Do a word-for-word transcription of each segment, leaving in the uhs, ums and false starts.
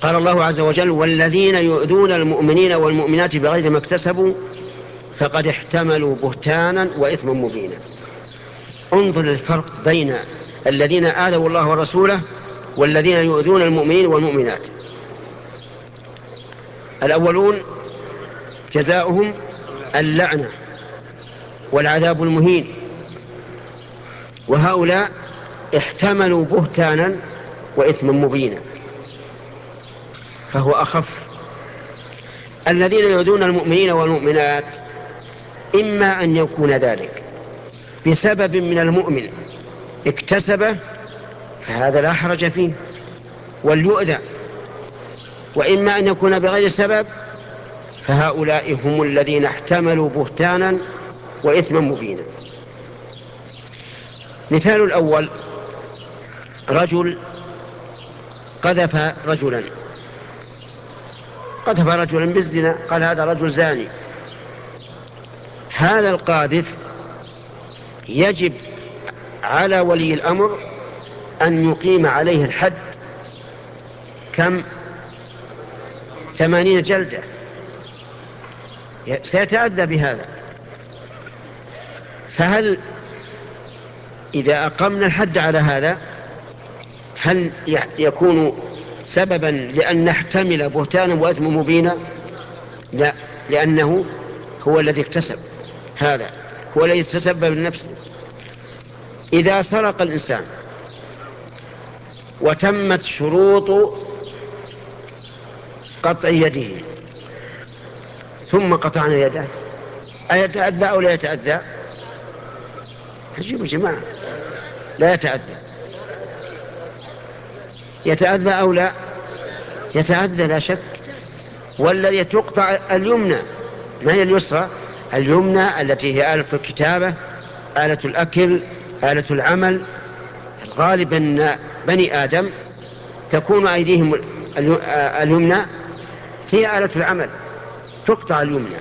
قال الله عز وجل: والذين يؤذون المؤمنين والمؤمنات بغير ما اكتسبوا فقد احتملوا بهتانا وإثما مبينا. انظر الفرق بين الذين آذوا الله ورسوله والذين يؤذون المؤمنين والمؤمنات. الأولون جزاؤهم اللعنة والعذاب المهين، وهؤلاء احتملوا بهتانا وإثما مبينا، فهو أخف. الذين يؤذون المؤمنين والمؤمنات إما أن يكون ذلك بسبب من المؤمن اكتسبه، فهذا لا حرج فيه وليؤذى، وإما أن يكون بغير سبب، فهؤلاء هم الذين احتملوا بهتانا وإثما مبينا. مثال الأول: رجل قذف رجلا قذف رجلا بالزنا، قال هذا رجل زاني. هذا القاذف يجب على ولي الأمر أن يقيم عليه الحد، كم؟ ثمانين جلدة. سيتأذى بهذا. فهل إذا أقمنا الحد على هذا هل يكون سببا لأن نحتمل بهتانا وإثما مبينا؟ لا، لأنه هو الذي اكتسب، هذا هو الذي تسبب لنفسه. إذا سرق الإنسان وتمت شروط قطع يده ثم قطعنا يده، أيتأذى أو لا يتأذى؟ عجيب يا جماعة، لا يتأذى. يتأذى أو لا يتأذى؟ لا شك. والذي تقطع اليمنى، ما هي اليسرى؟ اليمنى التي هي آلة الكتابة، آلة الأكل، آلة العمل. الغالب أن بني آدم تكون أيديهم اليمنى هي آلة العمل، تقطع اليمنى.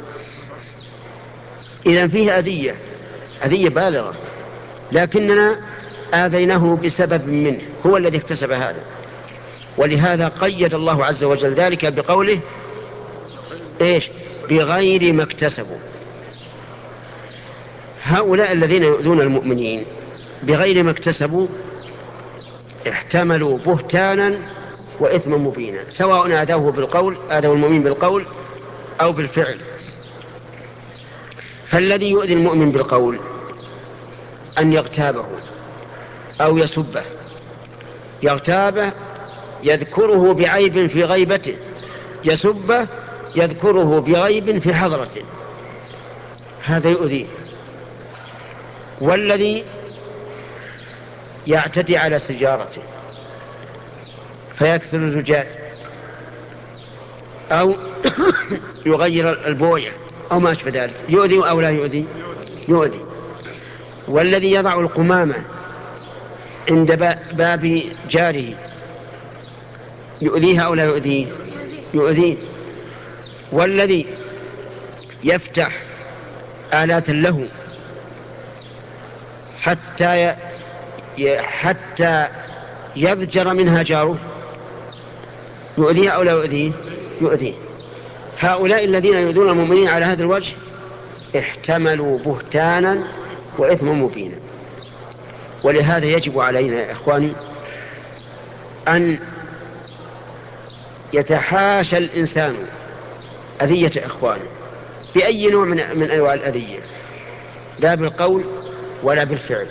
إذن فيه أذية، أذية بالغة، لكننا آذيناه بسبب منه، هو الذي اكتسب هذا. ولهذا قيد الله عز وجل ذلك بقوله: إيش؟ بغير ما اكتسبوا. هؤلاء الذين يؤذون المؤمنين بغير ما اكتسبوا احتملوا بهتانا وإثما مبينا، سواء آذوه بالقول، آذوا المؤمن بالقول أو بالفعل. فالذي يؤذي المؤمن بالقول أن يغتابه أو يسبه. يغتابه يذكره بعيب في غيبته، يسبه يذكره بعيب في حضرته، هذا يؤذي. والذي يعتدي على سجارته فيكسر الزجاج أو يغير البوية أو ما أشبه ذلك، يؤذي أو لا يؤذي؟ يؤذي. والذي يضع القمامة عند باب جاره يؤذيها أو لا يؤذيه؟ يؤذيه. والذي يفتح آلات له حتى حتى يضجر منها جاره يؤذيه أو لا يؤذيه؟ يؤذيه. هؤلاء الذين يؤذون المؤمنين على هذا الوجه احتملوا بهتانا وإثما مبينا. ولهذا يجب علينا يا إخواني أن يتحاشى الإنسان أذية إخوانه بأي نوع من, من أنواع الأذية، لا بالقول ولا بالفعل.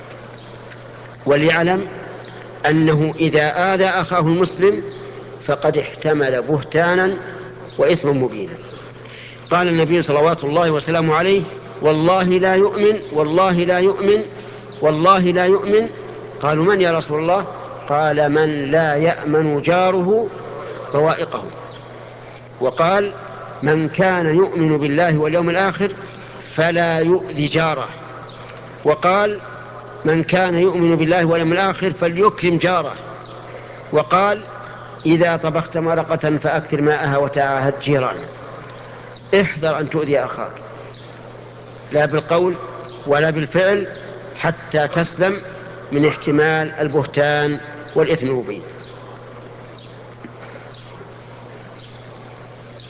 وليعلم أنه إذا آذى أخاه المسلم فقد احتمل بهتانا وإثما مبينا. قال النبي صلوات الله وسلامه عليه: والله لا يؤمن، والله لا يؤمن، والله لا يؤمن. قالوا: من يا رسول الله؟ قال: من لا يأمن جاره بوائقه. وقال: من كان يؤمن بالله واليوم الآخر فلا يؤذي جاره. وقال: من كان يؤمن بالله واليوم الآخر فليكرم جاره. وقال: إذا طبخت مرقة فأكثر ماءها وتعاهد جيرانك. احذر أن تؤذي أخاك، لا بالقول ولا بالفعل، حتى تسلم من احتمال البهتان والإثم المبين.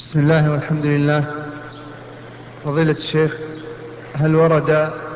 بسم الله والحمد لله. فضيلة الشيخ، هل ورد